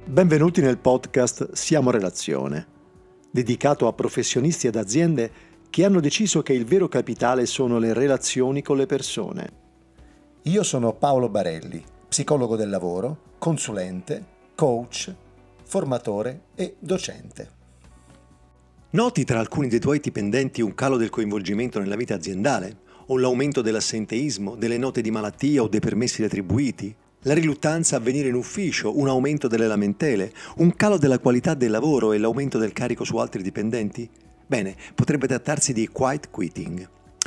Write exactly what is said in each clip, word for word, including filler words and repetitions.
Benvenuti nel podcast Siamo Relazione, dedicato a professionisti ed aziende che hanno deciso che il vero capitale sono le relazioni con le persone. Io sono Paolo Barelli, psicologo del lavoro, consulente, coach, formatore e docente. Noti tra alcuni dei tuoi dipendenti un calo del coinvolgimento nella vita aziendale, o l'aumento dell'assenteismo, delle note di malattia o dei permessi retribuiti, la riluttanza a venire in ufficio, un aumento delle lamentele, un calo della qualità del lavoro e l'aumento del carico su altri dipendenti? Bene, potrebbe trattarsi di quiet quitting.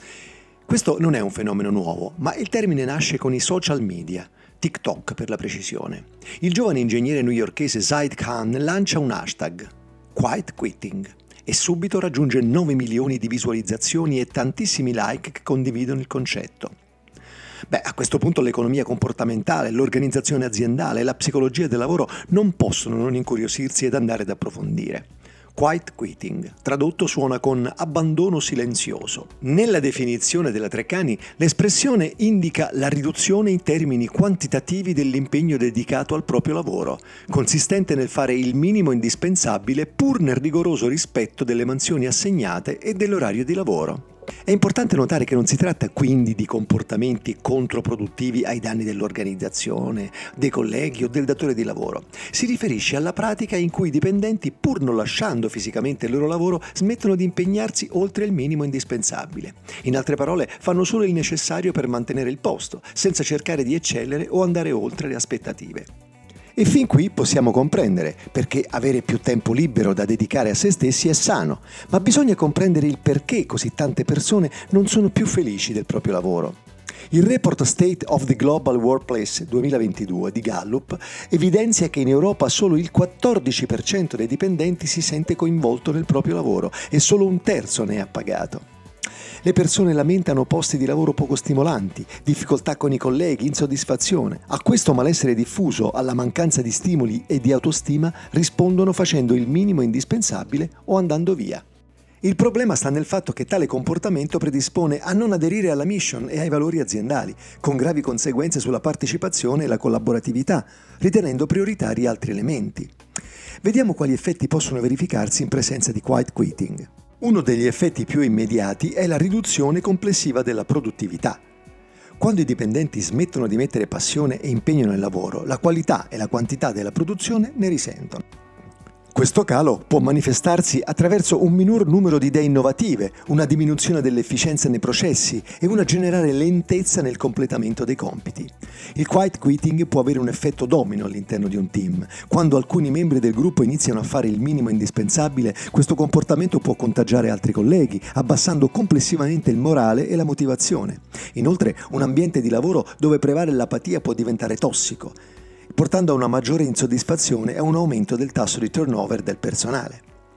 Questo non è un fenomeno nuovo, ma il termine nasce con i social media, TikTok per la precisione. Il giovane ingegnere newyorkese Zaid Khan lancia un hashtag, quiet quitting, e subito raggiunge nove milioni di visualizzazioni e tantissimi like che condividono il concetto. Beh, a questo punto l'economia comportamentale, l'organizzazione aziendale e la psicologia del lavoro non possono non incuriosirsi ed andare ad approfondire. Quiet quitting, tradotto suona con abbandono silenzioso. Nella definizione della Treccani, l'espressione indica la riduzione in termini quantitativi dell'impegno dedicato al proprio lavoro, consistente nel fare il minimo indispensabile pur nel rigoroso rispetto delle mansioni assegnate e dell'orario di lavoro. È importante notare che non si tratta quindi di comportamenti controproduttivi ai danni dell'organizzazione, dei colleghi o del datore di lavoro. Si riferisce alla pratica in cui i dipendenti, pur non lasciando fisicamente il loro lavoro, smettono di impegnarsi oltre il minimo indispensabile. In altre parole, fanno solo il necessario per mantenere il posto, senza cercare di eccellere o andare oltre le aspettative. E fin qui possiamo comprendere, perché avere più tempo libero da dedicare a se stessi è sano, ma bisogna comprendere il perché così tante persone non sono più felici del proprio lavoro. Il report State of the Global Workplace duemilaventidue di Gallup evidenzia che in Europa solo il quattordici per cento dei dipendenti si sente coinvolto nel proprio lavoro e solo un terzo ne è appagato. Le persone lamentano posti di lavoro poco stimolanti, difficoltà con i colleghi, insoddisfazione. A questo malessere diffuso, alla mancanza di stimoli e di autostima, rispondono facendo il minimo indispensabile o andando via. Il problema sta nel fatto che tale comportamento predispone a non aderire alla mission e ai valori aziendali, con gravi conseguenze sulla partecipazione e la collaboratività, ritenendo prioritari altri elementi. Vediamo quali effetti possono verificarsi in presenza di quiet quitting. Uno degli effetti più immediati è la riduzione complessiva della produttività. Quando i dipendenti smettono di mettere passione e impegno nel lavoro, la qualità e la quantità della produzione ne risentono. Questo calo può manifestarsi attraverso un minor numero di idee innovative, una diminuzione dell'efficienza nei processi e una generale lentezza nel completamento dei compiti. Il quiet quitting può avere un effetto domino all'interno di un team. Quando alcuni membri del gruppo iniziano a fare il minimo indispensabile, questo comportamento può contagiare altri colleghi, abbassando complessivamente il morale e la motivazione. Inoltre, un ambiente di lavoro dove prevale l'apatia può diventare tossico, portando a una maggiore insoddisfazione e a un aumento del tasso di turnover del personale.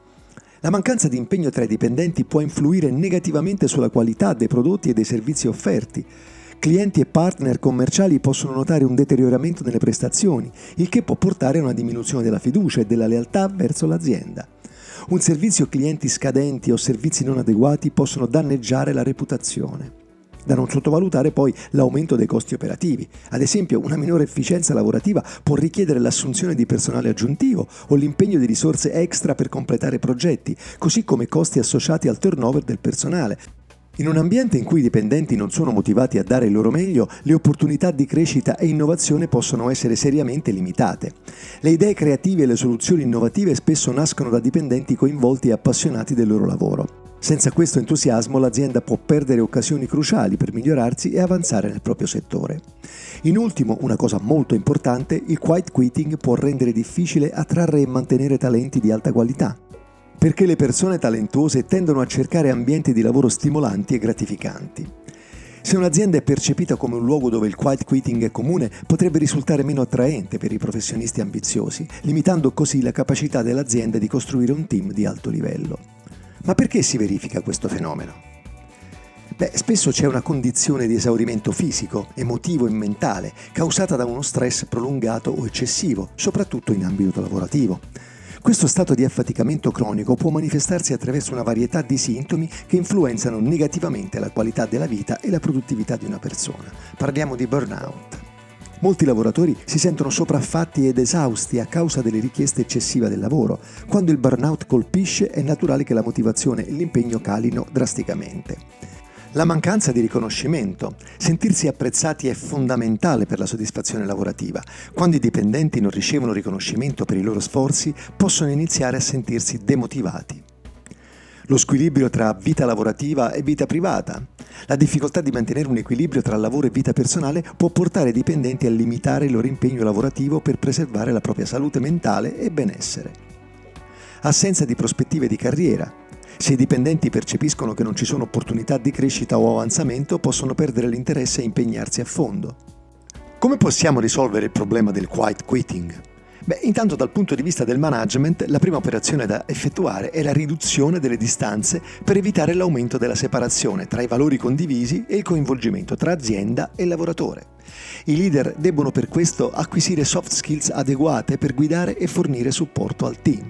La mancanza di impegno tra i dipendenti può influire negativamente sulla qualità dei prodotti e dei servizi offerti. Clienti e partner commerciali possono notare un deterioramento nelle prestazioni, il che può portare a una diminuzione della fiducia e della lealtà verso l'azienda. Un servizio clienti scadenti o servizi non adeguati possono danneggiare la reputazione. Da non sottovalutare poi l'aumento dei costi operativi. Ad esempio, una minore efficienza lavorativa può richiedere l'assunzione di personale aggiuntivo o l'impegno di risorse extra per completare progetti, così come costi associati al turnover del personale. In un ambiente in cui i dipendenti non sono motivati a dare il loro meglio, le opportunità di crescita e innovazione possono essere seriamente limitate. Le idee creative e le soluzioni innovative spesso nascono da dipendenti coinvolti e appassionati del loro lavoro. Senza questo entusiasmo l'azienda può perdere occasioni cruciali per migliorarsi e avanzare nel proprio settore. In ultimo, una cosa molto importante, il quiet quitting può rendere difficile attrarre e mantenere talenti di alta qualità, perché le persone talentuose tendono a cercare ambienti di lavoro stimolanti e gratificanti. Se un'azienda è percepita come un luogo dove il quiet quitting è comune, potrebbe risultare meno attraente per i professionisti ambiziosi, limitando così la capacità dell'azienda di costruire un team di alto livello. Ma perché si verifica questo fenomeno? Beh, spesso c'è una condizione di esaurimento fisico, emotivo e mentale, causata da uno stress prolungato o eccessivo, soprattutto in ambito lavorativo. Questo stato di affaticamento cronico può manifestarsi attraverso una varietà di sintomi che influenzano negativamente la qualità della vita e la produttività di una persona. Parliamo di burnout. Molti lavoratori si sentono sopraffatti ed esausti a causa delle richieste eccessive del lavoro. Quando il burnout colpisce è naturale che la motivazione e l'impegno calino drasticamente. La mancanza di riconoscimento. Sentirsi apprezzati è fondamentale per la soddisfazione lavorativa. Quando i dipendenti non ricevono riconoscimento per i loro sforzi, possono iniziare a sentirsi demotivati. Lo squilibrio tra vita lavorativa e vita privata. La difficoltà di mantenere un equilibrio tra lavoro e vita personale può portare i dipendenti a limitare il loro impegno lavorativo per preservare la propria salute mentale e benessere. Assenza di prospettive di carriera. Se i dipendenti percepiscono che non ci sono opportunità di crescita o avanzamento, possono perdere l'interesse e impegnarsi a fondo. Come possiamo risolvere il problema del quiet quitting? Beh, intanto dal punto di vista del management, la prima operazione da effettuare è la riduzione delle distanze per evitare l'aumento della separazione tra i valori condivisi e il coinvolgimento tra azienda e lavoratore. I leader debbono per questo acquisire soft skills adeguate per guidare e fornire supporto al team.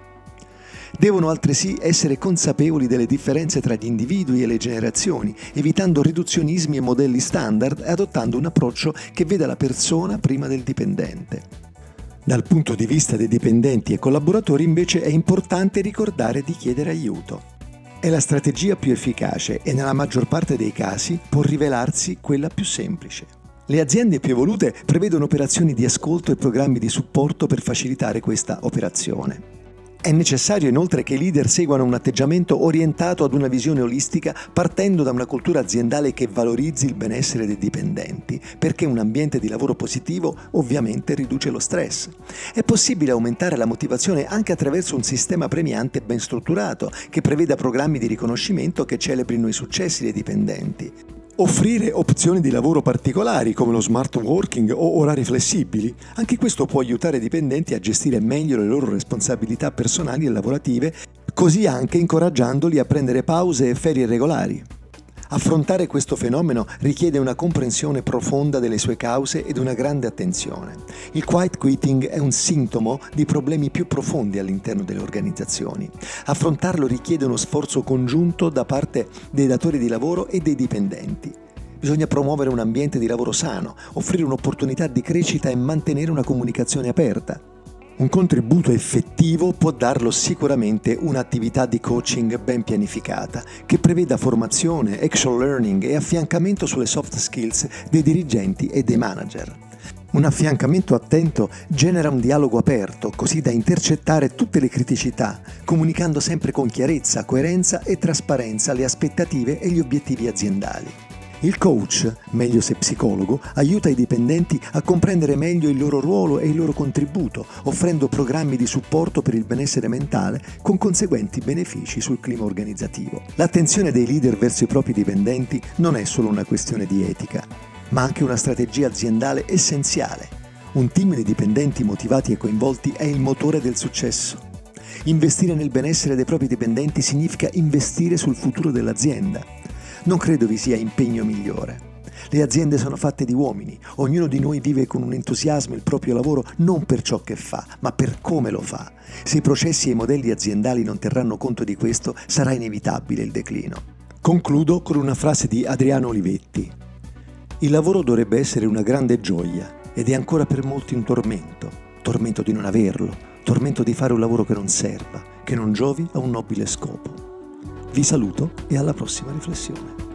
Devono altresì essere consapevoli delle differenze tra gli individui e le generazioni, evitando riduzionismi e modelli standard e adottando un approccio che veda la persona prima del dipendente. Dal punto di vista dei dipendenti e collaboratori invece è importante ricordare di chiedere aiuto. È la strategia più efficace e nella maggior parte dei casi può rivelarsi quella più semplice. Le aziende più evolute prevedono operazioni di ascolto e programmi di supporto per facilitare questa operazione. È necessario inoltre che i leader seguano un atteggiamento orientato ad una visione olistica partendo da una cultura aziendale che valorizzi il benessere dei dipendenti, perché un ambiente di lavoro positivo ovviamente riduce lo stress. È possibile aumentare la motivazione anche attraverso un sistema premiante ben strutturato che preveda programmi di riconoscimento che celebrino i successi dei dipendenti. Offrire opzioni di lavoro particolari come lo smart working o orari flessibili, anche questo può aiutare i dipendenti a gestire meglio le loro responsabilità personali e lavorative, così anche incoraggiandoli a prendere pause e ferie regolari. Affrontare questo fenomeno richiede una comprensione profonda delle sue cause ed una grande attenzione. Il quiet quitting è un sintomo di problemi più profondi all'interno delle organizzazioni. Affrontarlo richiede uno sforzo congiunto da parte dei datori di lavoro e dei dipendenti. Bisogna promuovere un ambiente di lavoro sano, offrire un'opportunità di crescita e mantenere una comunicazione aperta. Un contributo effettivo può darlo sicuramente un'attività di coaching ben pianificata, che preveda formazione, action learning e affiancamento sulle soft skills dei dirigenti e dei manager. Un affiancamento attento genera un dialogo aperto, così da intercettare tutte le criticità, comunicando sempre con chiarezza, coerenza e trasparenza le aspettative e gli obiettivi aziendali. Il coach, meglio se psicologo, aiuta i dipendenti a comprendere meglio il loro ruolo e il loro contributo, offrendo programmi di supporto per il benessere mentale con conseguenti benefici sul clima organizzativo. L'attenzione dei leader verso i propri dipendenti non è solo una questione di etica, ma anche una strategia aziendale essenziale. Un team di dipendenti motivati e coinvolti è il motore del successo. Investire nel benessere dei propri dipendenti significa investire sul futuro dell'azienda. Non credo vi sia impegno migliore. Le aziende sono fatte di uomini, ognuno di noi vive con un entusiasmo il proprio lavoro non per ciò che fa, ma per come lo fa. Se i processi e i modelli aziendali non terranno conto di questo, sarà inevitabile il declino. Concludo con una frase di Adriano Olivetti. Il lavoro dovrebbe essere una grande gioia ed è ancora per molti un tormento, tormento di non averlo, tormento di fare un lavoro che non serva, che non giovi a un nobile scopo. Vi saluto e alla prossima riflessione.